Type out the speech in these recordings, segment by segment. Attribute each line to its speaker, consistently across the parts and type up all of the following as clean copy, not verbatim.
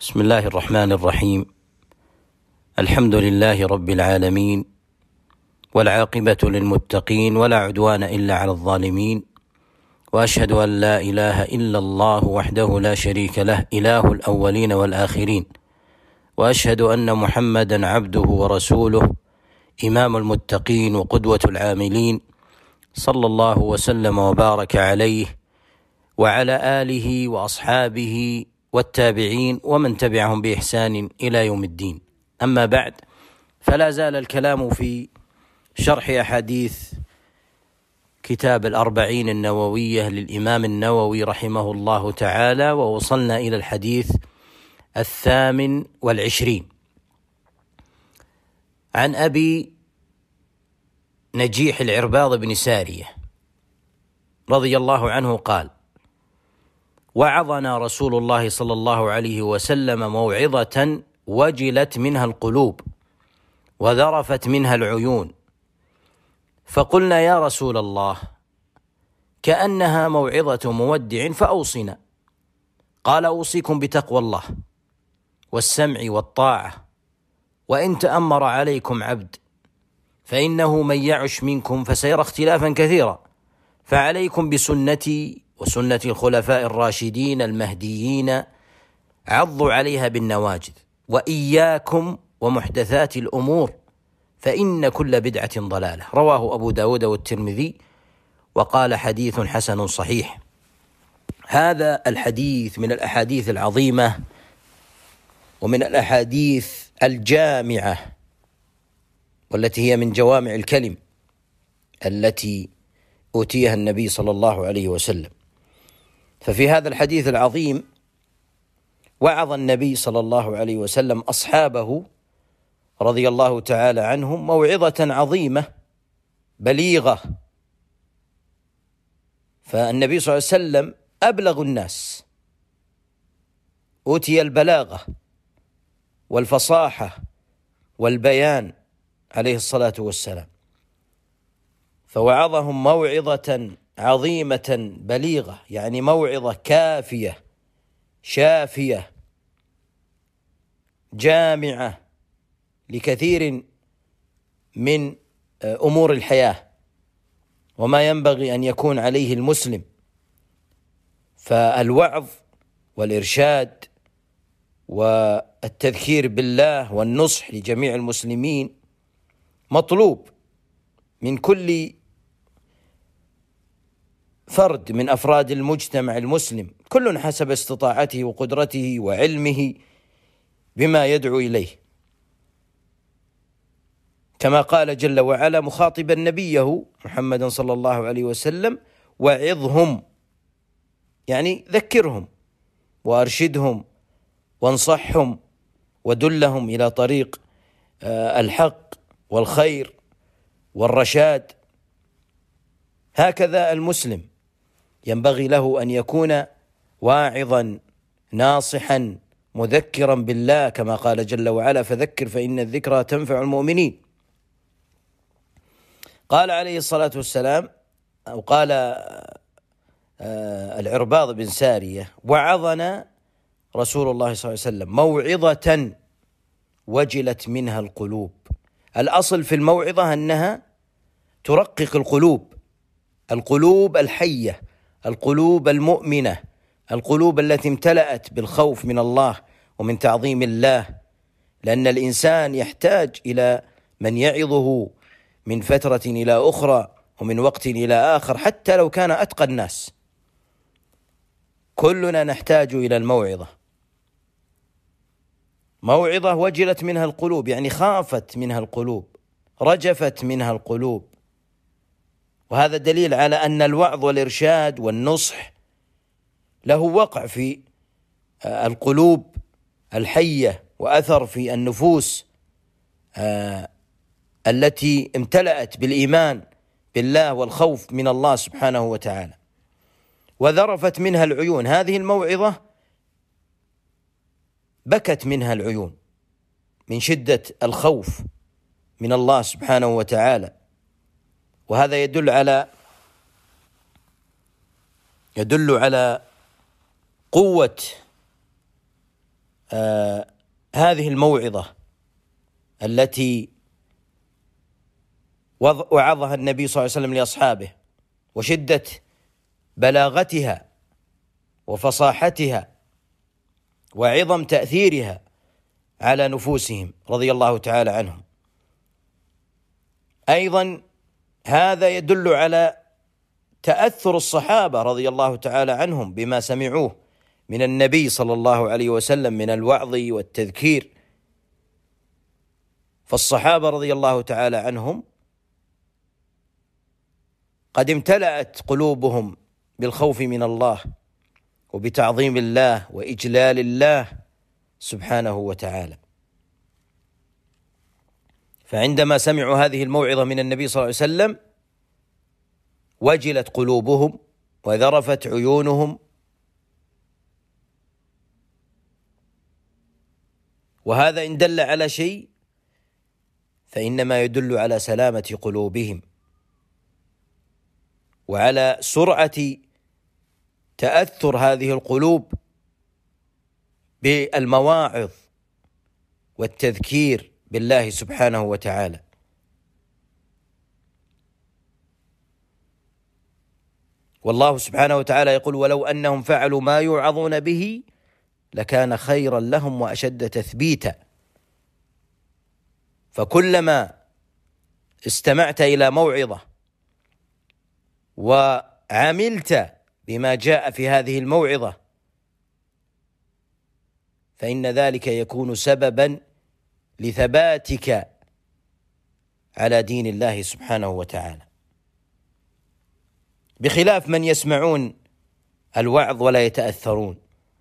Speaker 1: بسم الله الرحمن الرحيم. الحمد لله رب العالمين، والعاقبة للمتقين، ولا عدوان إلا على الظالمين، وأشهد أن لا إله إلا الله وحده لا شريك له، إله الأولين والآخرين، وأشهد أن محمدا عبده ورسوله، إمام المتقين وقدوة العاملين، صلى الله وسلم وبارك عليه وعلى آله وأصحابه والتابعين ومن تبعهم بإحسان إلى يوم الدين. أما بعد، فلا زال الكلام في شرح أحاديث كتاب الأربعين النووية للإمام النووي رحمه الله تعالى، ووصلنا إلى الحديث 28 عن أبي نجيح العرباض بن سارية رضي الله عنه قال: وعظنا رسول الله صلى الله عليه وسلم موعظة وجلت منها القلوب وذرفت منها العيون، فقلنا يا رسول الله كأنها موعظة مودع فأوصنا. قال: أوصيكم بتقوى الله والسمع والطاعة، وإن تأمر عليكم عبد، فإنه من يعش منكم فسيرى اختلافا كثيرا، فعليكم بسنتي وسنة الخلفاء الراشدين المهديين، عضوا عليها بالنواجذ، وإياكم ومحدثات الأمور، فإن كل بدعة ضلالة. رواه أبو داود والترمذي، وقال حديث حسن صحيح. هذا الحديث من الأحاديث العظيمة ومن الأحاديث الجامعة، والتي هي من جوامع الكلم التي أوتيها النبي صلى الله عليه وسلم. ففي هذا الحديث العظيم وعظ النبي صلى الله عليه وسلم أصحابه رضي الله تعالى عنهم موعظة عظيمة بليغة. فالنبي صلى الله عليه وسلم أبلغ الناس، أوتي البلاغة والفصاحة والبيان عليه الصلاة والسلام، فوعظهم موعظة عظيمة بليغة، يعني موعظة كافية شافية جامعة لكثير من أمور الحياة وما ينبغي أن يكون عليه المسلم. فالوعظ والإرشاد والتذكير بالله والنصح لجميع المسلمين مطلوب من كل فرد من أفراد المجتمع المسلم، كل حسب استطاعته وقدرته وعلمه بما يدعو إليه، كما قال جل وعلا مخاطبا نبيه محمدا صلى الله عليه وسلم: وعظهم، يعني ذكرهم وأرشدهم وانصحهم ودلهم إلى طريق الحق والخير والرشاد. هكذا المسلم ينبغي له أن يكون واعظا ناصحا مذكرا بالله، كما قال جل وعلا: فذكر فإن الذكرى تنفع المؤمنين. قال عليه الصلاة والسلام، أو قال العرباض بن سارية: وعظنا رسول الله صلى الله عليه وسلم موعظة وجلت منها القلوب. الأصل في الموعظة أنها ترقق القلوب الحية، القلوب المؤمنة، القلوب التي امتلأت بالخوف من الله ومن تعظيم الله، لأن الإنسان يحتاج إلى من يعظه من فترة إلى أخرى ومن وقت إلى آخر، حتى لو كان أتقى الناس. كلنا نحتاج إلى الموعظة، موعظة وجلت منها القلوب، يعني خافت منها القلوب، رجفت منها القلوب. وهذا دليل على أن الوعظ والإرشاد والنصح له وقع في القلوب الحية وأثر في النفوس التي امتلأت بالإيمان بالله والخوف من الله سبحانه وتعالى. وذرفت منها العيون، هذه الموعظة بكت منها العيون من شدة الخوف من الله سبحانه وتعالى. وهذا يدل على قوة هذه الموعظة التي وعظها النبي صلى الله عليه وسلم لأصحابه، وشدة بلاغتها وفصاحتها وعظم تأثيرها على نفوسهم رضي الله تعالى عنهم. أيضا هذا يدل على تأثر الصحابة رضي الله تعالى عنهم بما سمعوه من النبي صلى الله عليه وسلم من الوعظ والتذكير. فالصحابة رضي الله تعالى عنهم قد امتلأت قلوبهم بالخوف من الله وبتعظيم الله وإجلال الله سبحانه وتعالى، فعندما سمعوا هذه الموعظة من النبي صلى الله عليه وسلم وجلت قلوبهم وذرفت عيونهم، وهذا إن دل على شيء فإنما يدل على سلامة قلوبهم وعلى سرعة تأثر هذه القلوب بالمواعظ والتذكير بالله سبحانه وتعالى. والله سبحانه وتعالى يقول: ولو أنهم فعلوا ما يوعظون به لكان خيرا لهم وأشد تثبيتا. فكلما استمعت إلى موعظة وعملت بما جاء في هذه الموعظة فإن ذلك يكون سببا لثباتك على دين الله سبحانه وتعالى، بخلاف من يسمعون الوعظ ولا يتأثرون،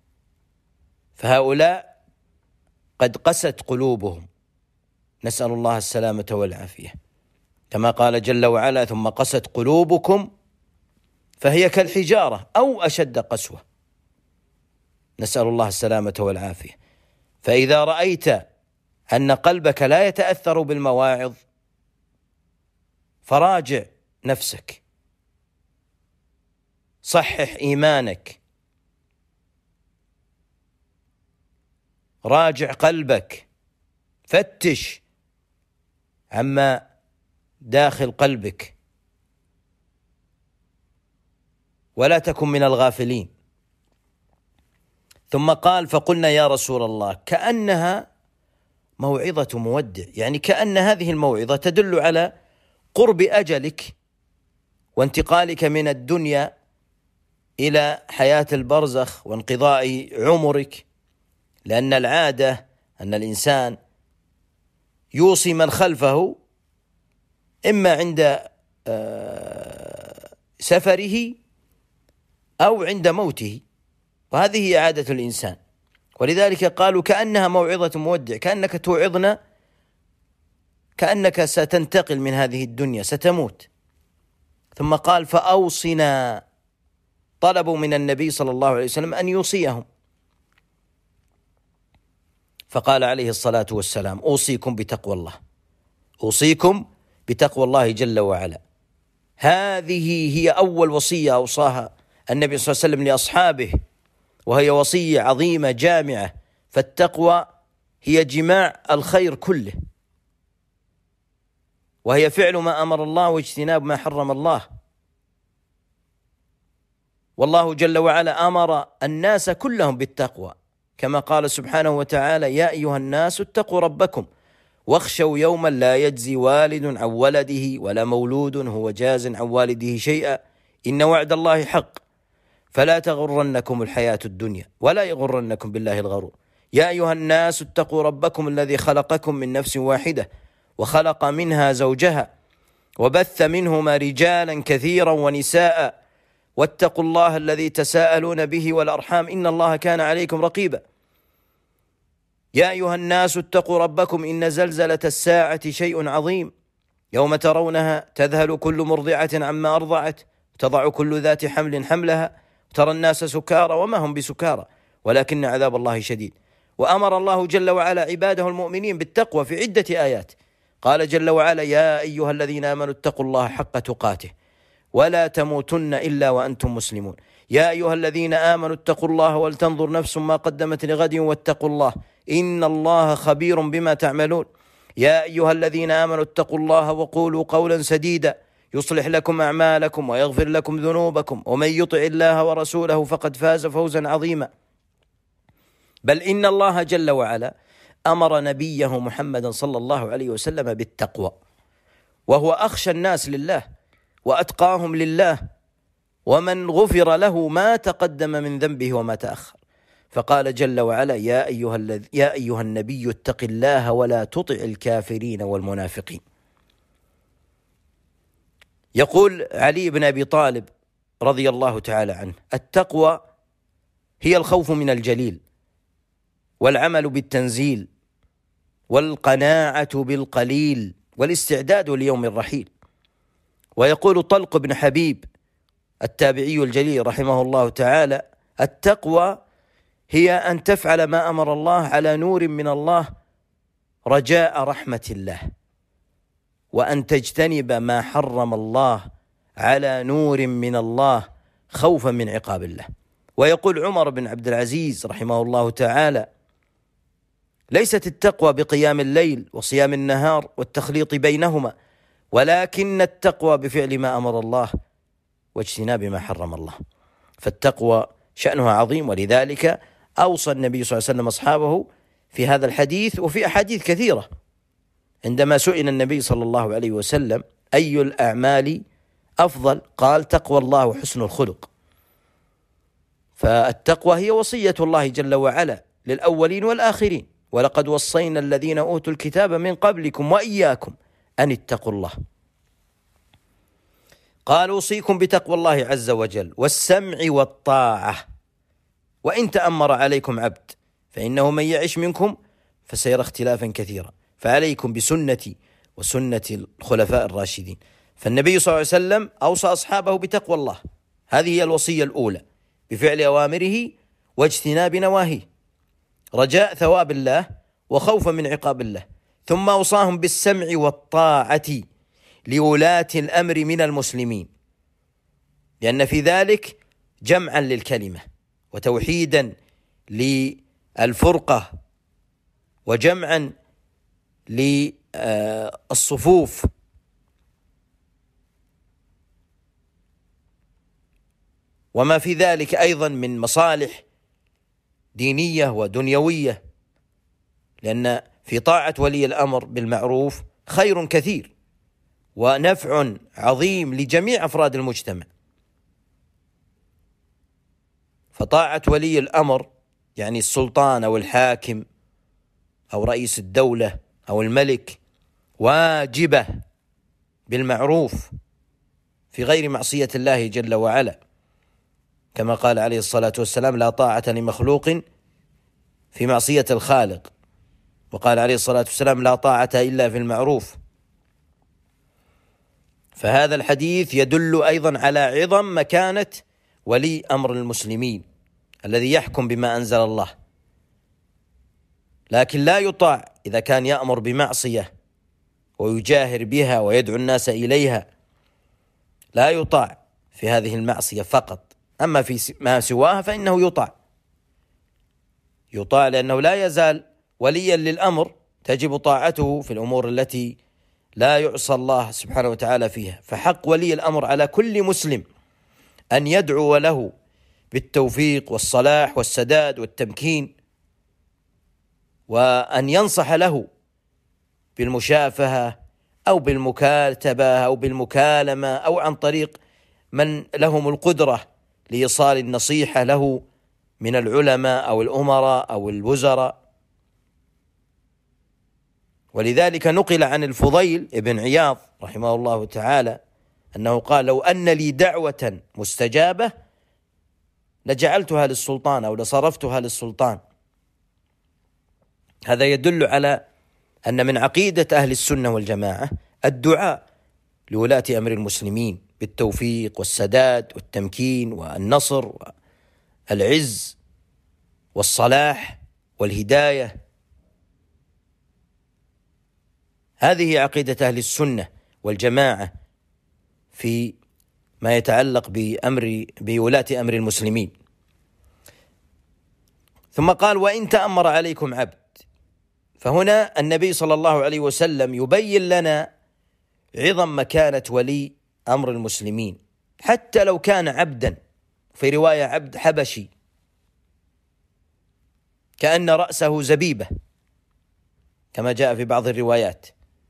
Speaker 1: فهؤلاء قد قست قلوبهم، نسأل الله السلامة والعافية، كما قال جل وعلا: ثم قست قلوبكم فهي كالحجارة أو أشد قسوة. نسأل الله السلامة والعافية. فإذا رأيت أن قلبك لا يتأثر بالمواعظ فراجع نفسك، صحح إيمانك، راجع قلبك، فتش عما داخل قلبك ولا تكن من الغافلين. ثم قال: فقلنا يا رسول الله كأنها موعظة مودع، يعني كأن هذه الموعظة تدل على قرب أجلك وانتقالك من الدنيا إلى حياة البرزخ وانقضاء عمرك، لأن العادة أن الإنسان يوصي من خلفه إما عند سفره أو عند موته، وهذه هي عادة الإنسان. ولذلك قالوا كأنها موعظة مودع، كأنك توعظنا، كأنك ستنتقل من هذه الدنيا، ستموت. ثم قال: فأوصنا، طلبوا من النبي صلى الله عليه وسلم أن يوصيهم، فقال عليه الصلاة والسلام: أوصيكم بتقوى الله، أوصيكم بتقوى الله جل وعلا. هذه هي أول وصية أوصاها النبي صلى الله عليه وسلم لأصحابه، وهي وصية عظيمة جامعة، فالتقوى هي جماع الخير كله، وهي فعل ما أمر الله واجتناب ما حرم الله. والله جل وعلا أمر الناس كلهم بالتقوى، كما قال سبحانه وتعالى: يا أيها الناس اتقوا ربكم واخشوا يوما لا يجزي والد عن ولده ولا مولود هو جاز عن والده شيئا إن وعد الله حق فلا تغرنكم الحياة الدنيا ولا يغرنكم بالله الغرور. يا أيها الناس اتقوا ربكم الذي خلقكم من نفس واحدة وخلق منها زوجها وبث منهما رجالا كثيرا ونساء واتقوا الله الذي تساءلون به والأرحام إن الله كان عليكم رقيبا. يا أيها الناس اتقوا ربكم إن زلزلة الساعة شيء عظيم يوم ترونها تذهل كل مرضعة عما أرضعت تضع كل ذات حمل حملها ترى الناس سكارى وما هم بسكارى ولكن عذاب الله شديد. وأمر الله جل وعلا عباده المؤمنين بالتقوى في عدة آيات، قال جل وعلا: يا أيها الذين آمنوا اتقوا الله حق تقاته ولا تموتن إلا وأنتم مسلمون. يا أيها الذين آمنوا اتقوا الله ولتنظر نفس ما قدمت لغد واتقوا الله إن الله خبير بما تعملون. يا أيها الذين آمنوا اتقوا الله وقولوا قولا سديدا يصلح لكم أعمالكم ويغفر لكم ذنوبكم ومن يطع الله ورسوله فقد فاز فوزا عظيما. بل إن الله جل وعلا أمر نبيه محمدا صلى الله عليه وسلم بالتقوى، وهو أخشى الناس لله وأتقاهم لله، ومن غفر له ما تقدم من ذنبه وما تأخر. فقال جل وعلا: يا أيها النبي اتق الله ولا تطع الكافرين والمنافقين. يقول علي بن أبي طالب رضي الله تعالى عنه: التقوى هي الخوف من الجليل، والعمل بالتنزيل، والقناعة بالقليل، والاستعداد ليوم الرحيل. ويقول طلق بن حبيب التابعي الجليل رحمه الله تعالى: التقوى هي أن تفعل ما أمر الله على نور من الله رجاء رحمة الله، وأن تجتنب ما حرم الله على نور من الله خوفا من عقاب الله. ويقول عمر بن عبد العزيز رحمه الله تعالى: ليست التقوى بقيام الليل وصيام النهار والتخليط بينهما، ولكن التقوى بفعل ما أمر الله واجتناب ما حرم الله. فالتقوى شأنها عظيم، ولذلك أوصى النبي صلى الله عليه وسلم أصحابه في هذا الحديث وفي أحاديث كثيرة. عندما سئل النبي صلى الله عليه وسلم: أي الأعمال أفضل؟ قال: تقوى الله وحسن الخلق. فالتقوى هي وصية الله جل وعلا للأولين والآخرين: ولقد وصينا الذين أوتوا الكتاب من قبلكم وإياكم أن اتقوا الله. قال: أوصيكم بتقوى الله عز وجل والسمع والطاعة، وإن تأمر عليكم عبد، فإنه من يعش منكم فسيرى اختلافا كثيرا، فعليكم بسنتي وسنة الخلفاء الراشدين. فالنبي صلى الله عليه وسلم أوصى أصحابه بتقوى الله، هذه هي الوصية الأولى، بفعل أوامره واجتناب نواهيه، رجاء ثواب الله وخوفا من عقاب الله. ثم أوصاهم بالسمع والطاعة لولاة الأمر من المسلمين، لأن في ذلك جمعا للكلمة وتوحيدا للفرقة وجمعا للصفوف. وما في ذلك أيضا من مصالح دينية ودنيوية، لأن في طاعة ولي الأمر بالمعروف خير كثير ونفع عظيم لجميع أفراد المجتمع. فطاعة ولي الأمر يعني السلطان أو الحاكم أو رئيس الدولة أو الملك واجبة بالمعروف في غير معصية الله جل وعلا، كما قال عليه الصلاة والسلام: لا طاعة لمخلوق في معصية الخالق. وقال عليه الصلاة والسلام: لا طاعة إلا في المعروف. فهذا الحديث يدل أيضا على عظم مكانة ولي أمر المسلمين الذي يحكم بما أنزل الله، لكن لا يطاع إذا كان يأمر بمعصية ويجاهر بها ويدعو الناس إليها، لا يطاع في هذه المعصية فقط، أما في ما سواها فإنه يطاع لأنه لا يزال وليا للأمر، تجب طاعته في الأمور التي لا يعصى الله سبحانه وتعالى فيها. فحق ولي الأمر على كل مسلم أن يدعو له بالتوفيق والصلاح والسداد والتمكين، وأن ينصح له بالمشافهة أو بالمكاتبة أو بالمكالمة أو عن طريق من لهم القدرة لإيصال النصيحة له من العلماء أو الأمراء أو الوزراء. ولذلك نقل عن الفضيل ابن عياض رحمه الله تعالى أنه قال: لو أن لي دعوة مستجابة لجعلتها للسلطان أو لصرفتها للسلطان. هذا يدل على أن من عقيدة أهل السنة والجماعة الدعاء لولاة أمر المسلمين بالتوفيق والسداد والتمكين والنصر والعز والصلاح والهداية. هذه عقيدة أهل السنة والجماعة في ما يتعلق بولاة أمر المسلمين. ثم قال: وإن تأمر عليكم عبد. فهنا النبي صلى الله عليه وسلم يبين لنا عظم مكانة ولي أمر المسلمين، حتى لو كان عبدا، في رواية عبد حبشي كأن رأسه زبيبة كما جاء في بعض الروايات.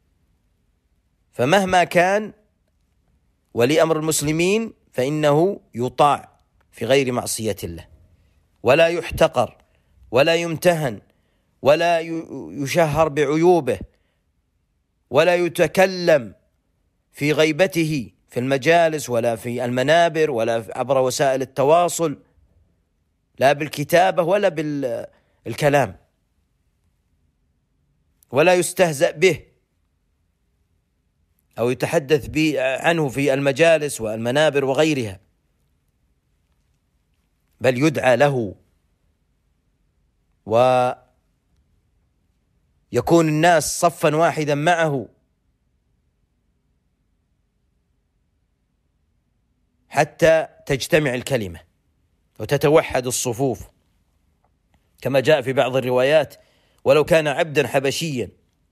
Speaker 1: فمهما كان ولي أمر المسلمين فإنه يطاع في غير معصية الله، ولا يحتقر ولا يمتهن ولا يشهر بعيوبه، ولا يتكلم في غيبته في المجالس ولا في المنابر ولا عبر وسائل التواصل، لا بالكتابة ولا بالكلام، ولا يستهزأ به أو يتحدث عنه في المجالس والمنابر وغيرها، بل يدعى له ويكون الناس صفا واحدا معه حتى تجتمع الكلمة وتتوحد الصفوف، كما جاء في بعض الروايات: ولو كان عبدا حبشيا.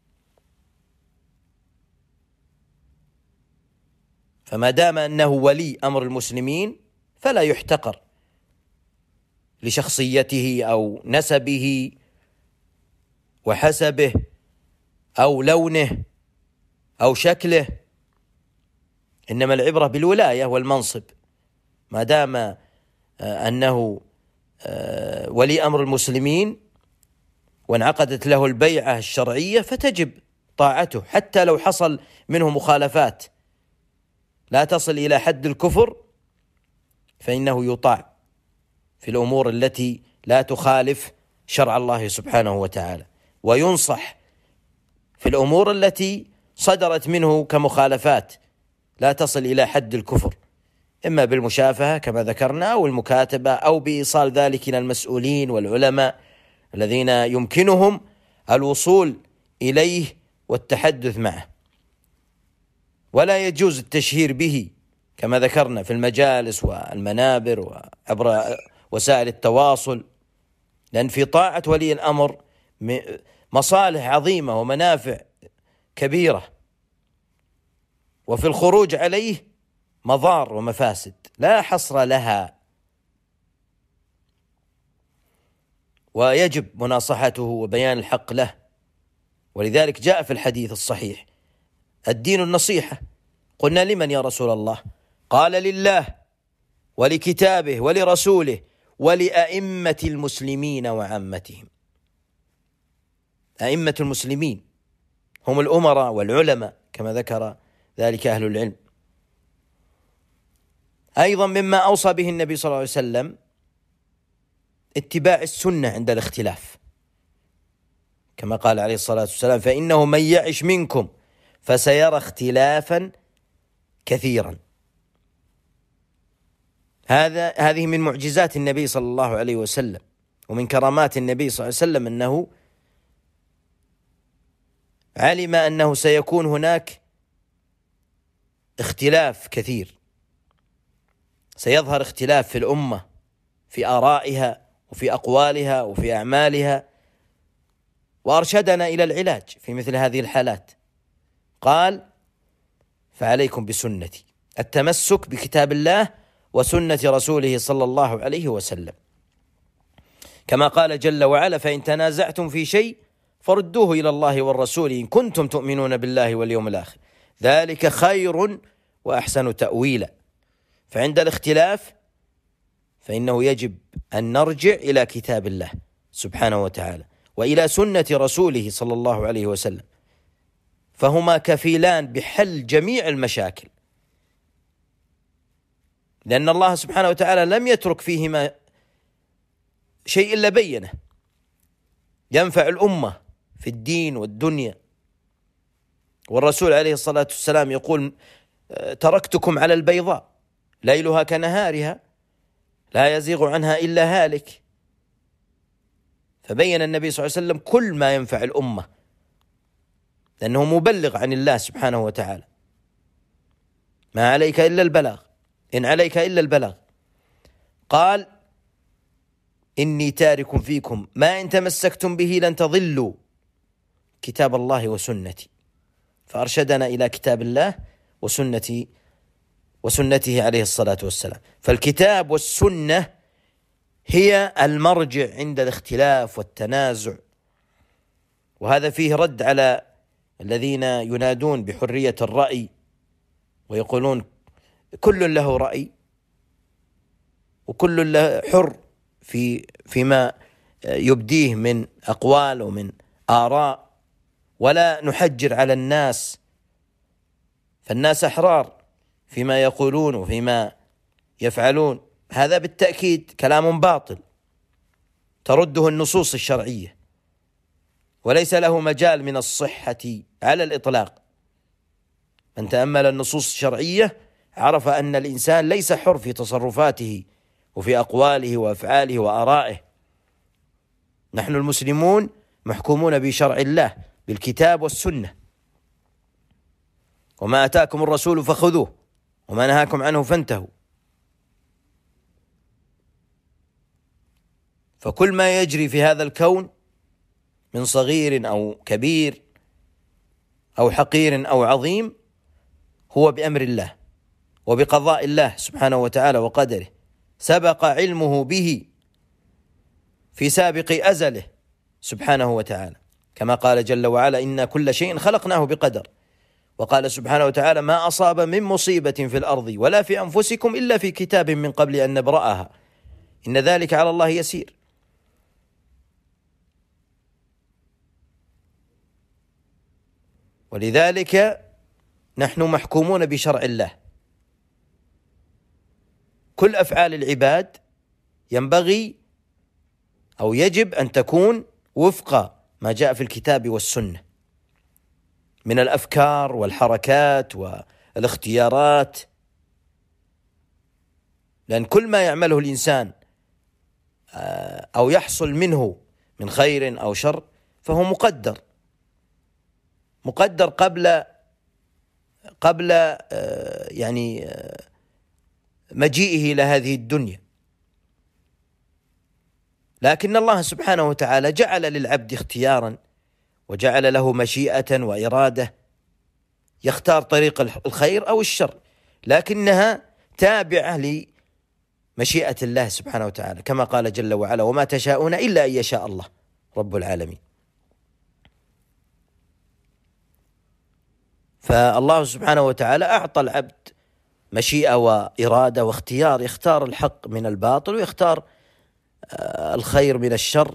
Speaker 1: فما دام أنه ولي أمر المسلمين فلا يحتقر لشخصيته أو نسبه وحسبه أو لونه أو شكله، إنما العبرة بالولاية والمنصب. ما دام أنه ولي أمر المسلمين وانعقدت له البيعة الشرعية فتجب طاعته، حتى لو حصل منه مخالفات لا تصل إلى حد الكفر فإنه يطاع في الأمور التي لا تخالف شرع الله سبحانه وتعالى، وينصح في الأمور التي صدرت منه كمخالفات لا تصل إلى حد الكفر، إما بالمشافهة كما ذكرنا أو المكاتبة أو بإيصال ذلك إلى المسؤولين والعلماء الذين يمكنهم الوصول إليه والتحدث معه. ولا يجوز التشهير به كما ذكرنا في المجالس والمنابر وعبر وسائل التواصل، لأن في طاعة ولي الأمر مصالح عظيمة ومنافع كبيرة، وفي الخروج عليه مضار ومفاسد لا حصر لها، ويجب مناصحته وبيان الحق له. ولذلك جاء في الحديث الصحيح: الدين النصيحة. قلنا: لمن يا رسول الله؟ قال: لله ولكتابه ولرسوله ولأئمة المسلمين وعامتهم. أئمة المسلمين هم الأمراء والعلماء كما ذكر ذلك أهل العلم. أيضا مما أوصى به النبي صلى الله عليه وسلم اتباع السنة عند الاختلاف، كما قال عليه الصلاة والسلام: فإنه من يعش منكم فسيرى اختلافا كثيرا. هذه من معجزات النبي صلى الله عليه وسلم ومن كرامات النبي صلى الله عليه وسلم أنه علم أنه سيكون هناك اختلاف كثير، سيظهر اختلاف في الأمة في آرائها وفي أقوالها وفي أعمالها، وأرشدنا إلى العلاج في مثل هذه الحالات. قال: فعليكم بسنتي، التمسك بكتاب الله وسنة رسوله صلى الله عليه وسلم، كما قال جل وعلا: فإن تنازعتم في شيء فردوه إلى الله والرسول إن كنتم تؤمنون بالله واليوم الآخر ذلك خير وأحسن تأويلا. فعند الاختلاف فإنه يجب أن نرجع إلى كتاب الله سبحانه وتعالى وإلى سنة رسوله صلى الله عليه وسلم، فهما كفيلان بحل جميع المشاكل، لأن الله سبحانه وتعالى لم يترك فيهما شيء إلا بينه ينفع الأمة في الدين والدنيا. والرسول عليه الصلاة والسلام يقول: تركتكم على البيضاء ليلها كنهارها لا يزيغ عنها إلا هالك. فبين النبي صلى الله عليه وسلم كل ما ينفع الأمة، لأنه مبلغ عن الله سبحانه وتعالى، ما عليك إلا البلاغ. إن عليك إلا البلاغ. قال إني تارك فيكم ما إن تمسكتم به لن تضلوا كتاب الله وسنتي، فأرشدنا إلى كتاب الله وسنته عليه الصلاة والسلام. فالكتاب والسنة هي المرجع عند الاختلاف والتنازع، وهذا فيه رد على الذين ينادون بحرية الرأي ويقولون كل له رأي وكل له حر فيما يبديه من أقوال ومن آراء، ولا نحجر على الناس، فالناس أحرار فيما يقولون وفيما يفعلون. هذا بالتأكيد كلام باطل ترده النصوص الشرعية، وليس له مجال من الصحة على الإطلاق. من تأمل النصوص الشرعية عرف أن الإنسان ليس حر في تصرفاته وفي أقواله وأفعاله وآرائه. نحن المسلمون محكومون بشرع الله بالكتاب والسنة، وما أتاكم الرسول فخذوه وما نهاكم عنه فانتهوا. فكل ما يجري في هذا الكون من صغير أو كبير أو حقير أو عظيم هو بأمر الله وبقضاء الله سبحانه وتعالى وقدره، سبق علمه به في سابق أزله سبحانه وتعالى، كما قال جل وعلا إنا كل شيء خلقناه بقدر. وقال سبحانه وتعالى ما أصاب من مصيبة في الأرض ولا في أنفسكم إلا في كتاب من قبل أن نبرأها إن ذلك على الله يسير. ولذلك نحن محكومون بشرع الله. كل أفعال العباد ينبغي أو يجب أن تكون وفق ما جاء في الكتاب والسنة من الأفكار والحركات والاختيارات، لأن كل ما يعمله الإنسان أو يحصل منه من خير أو شر فهو مقدر قبل يعني مجيئه إلى هذه الدنيا. لكن الله سبحانه وتعالى جعل للعبد اختيارا وجعل له مشيئة وإرادة يختار طريق الخير أو الشر، لكنها تابعة لمشيئة الله سبحانه وتعالى، كما قال جل وعلا وما تشاءون إلا أن يشاء الله رب العالمين. فالله سبحانه وتعالى أعطى العبد مشيئة وإرادة واختيار، يختار الحق من الباطل ويختار الخير من الشر،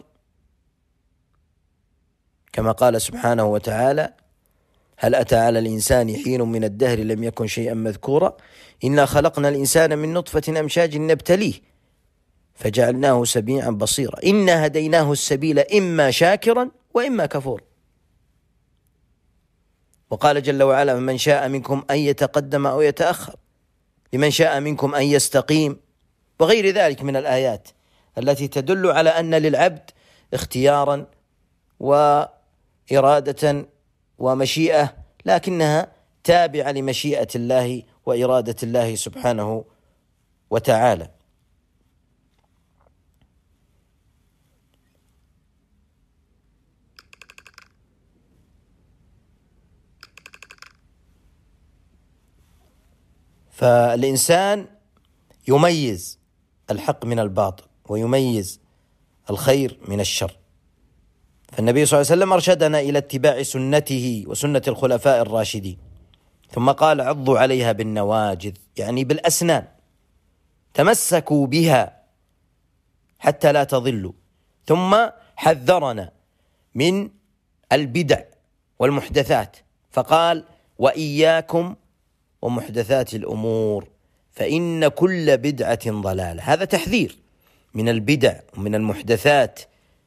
Speaker 1: كما قال سبحانه وتعالى هل أتى على الإنسان حين من الدهر لم يكن شيئا مذكورا إنا خلقنا الإنسان من نطفة أمشاج نبتليه فجعلناه سميعا بصيرا إنا هديناه السبيل إما شاكرا وإما كفورا. وقال جل وعلا من شاء منكم أن يتقدم أو يتأخر لمن شاء منكم أن يستقيم، وغير ذلك من الآيات التي تدل على أن للعبد اختيارا وإرادة ومشيئة، لكنها تابعة لمشيئة الله وإرادة الله سبحانه وتعالى. فالإنسان يميز الحق من الباطل ويميز الخير من الشر. فالنبي صلى الله عليه وسلم أرشدنا إلى اتباع سنته وسنة الخلفاء الراشدين، ثم قال عضوا عليها بالنواجذ يعني بالأسنان، تمسكوا بها حتى لا تضلوا. ثم حذرنا من البدع والمحدثات فقال وإياكم ومحدثات الأمور فإن كل بدعة ضلالة. هذا تحذير من البدع ومن المحدثات،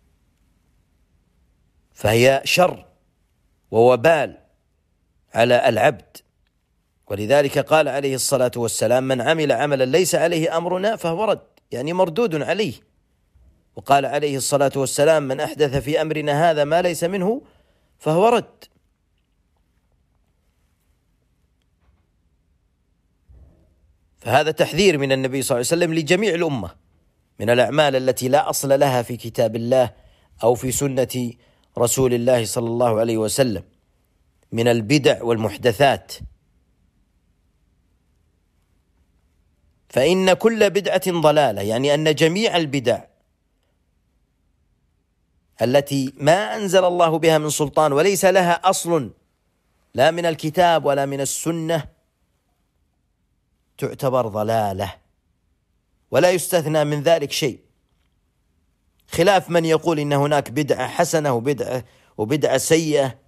Speaker 1: فهي شر ووبال على العبد. ولذلك قال عليه الصلاة والسلام من عمل عملا ليس عليه أمرنا فهو رد، يعني مردود عليه. وقال عليه الصلاة والسلام من أحدث في أمرنا هذا ما ليس منه فهو رد. فهذا تحذير من النبي صلى الله عليه وسلم لجميع الأمة من الأعمال التي لا أصل لها في كتاب الله أو في سنة رسول الله صلى الله عليه وسلم من البدع والمحدثات. فإن كل بدعة ضلالة، يعني أن جميع البدع التي ما أنزل الله بها من سلطان وليس لها أصل لا من الكتاب ولا من السنة تعتبر ضلالة، ولا يستثنى من ذلك شيء، خلاف من يقول إن هناك بدعة حسنة وبدعة سيئة.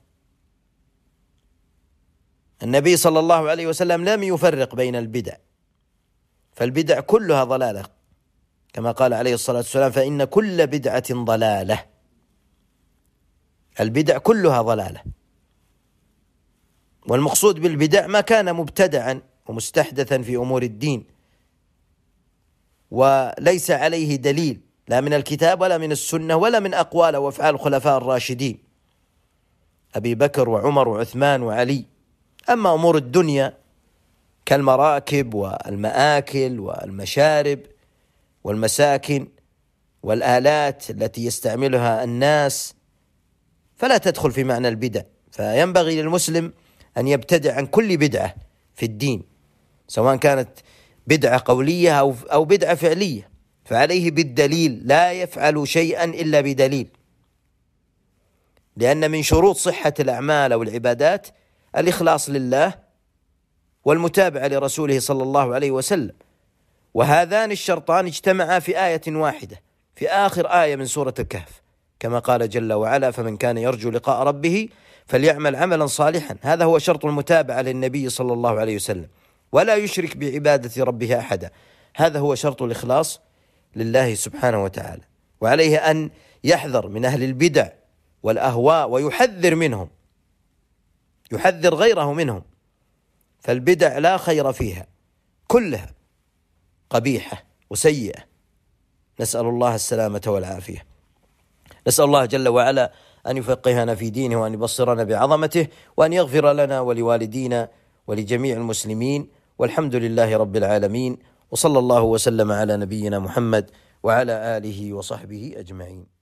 Speaker 1: النبي صلى الله عليه وسلم لم يفرق بين البدع، فالبدع كلها ضلالة، كما قال عليه الصلاة والسلام: فإن كل بدعة ضلالة. البدع كلها ضلالة، والمقصود بالبدع ما كان مبتدعا ومستحدثا في أمور الدين وليس عليه دليل لا من الكتاب ولا من السنة ولا من أقوال وأفعال الخلفاء الراشدين أبي بكر وعمر وعثمان وعلي. أما أمور الدنيا كالمراكب والمآكل والمشارب والمساكن والآلات التي يستعملها الناس فلا تدخل في معنى البدع، فينبغي للمسلم أن يبتدع عن كل بدعة في الدين، سواء كانت بدعة قولية أو بدعة فعلية، فعليه بالدليل، لا يفعل شيئا إلا بدليل، لأن من شروط صحة الأعمال أو العبادات الإخلاص لله والمتابعة لرسوله صلى الله عليه وسلم، وهذان الشرطان اجتمعا في آية واحدة في آخر آية من سورة الكهف، كما قال جل وعلا: فمن كان يرجو لقاء ربه فليعمل عملا صالحا. هذا هو شرط المتابعة للنبي صلى الله عليه وسلم، ولا يشرك بعبادة ربه أحدا. هذا هو شرط الإخلاص لله سبحانه وتعالى، وعليه أن يحذر من أهل البدع والأهواء ويحذر منهم، يحذر غيره منهم، فالبدع لا خير فيها، كلها قبيحة وسيئة، نسأل الله السلامة والعافية. نسأل الله جل وعلا أن يفقهنا في دينه وأن يبصرنا بعظمته وأن يغفر لنا ولوالدينا ولجميع المسلمين، والحمد لله رب العالمين، وصلى الله وسلم على نبينا محمد وعلى آله وصحبه أجمعين.